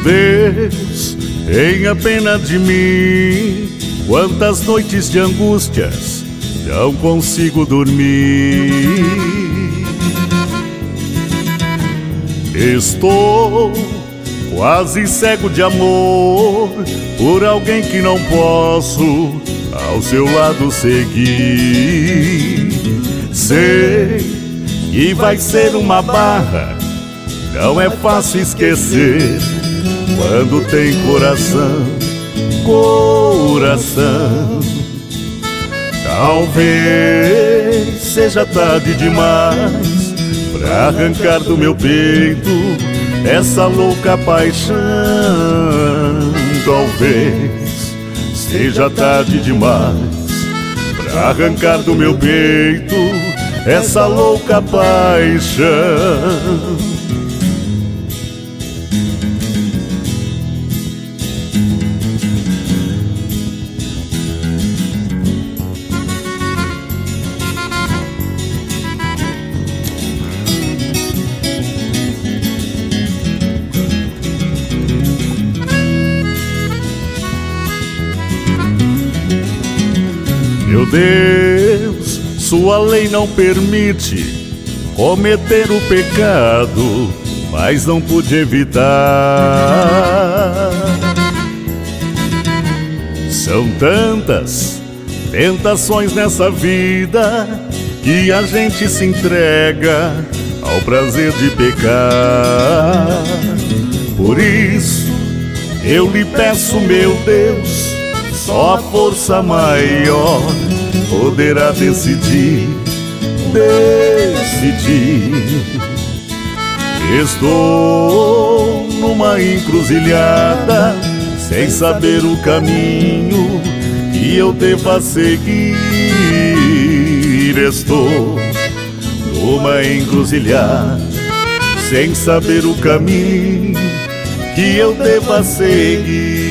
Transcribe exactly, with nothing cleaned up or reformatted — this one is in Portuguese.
Deus, tenha pena de mim. Quantas noites de angústias não consigo dormir. Estou quase cego de amor por alguém que não posso ao seu lado seguir. Sei que vai ser uma barra, não é fácil esquecer quando tem coração, coração. Talvez seja tarde demais pra arrancar do meu peito essa louca paixão. Talvez seja tarde demais pra arrancar do meu peito essa louca paixão. Meu Deus, sua lei não permite cometer o pecado, mas não pude evitar. São tantas tentações nessa vida que a gente se entrega ao prazer de pecar. Por isso eu lhe peço, meu Deus, só a força maior poderá decidir, decidir. Estou numa encruzilhada, sem saber o caminho que eu deva seguir. Estou numa encruzilhada, sem saber o caminho que eu deva seguir.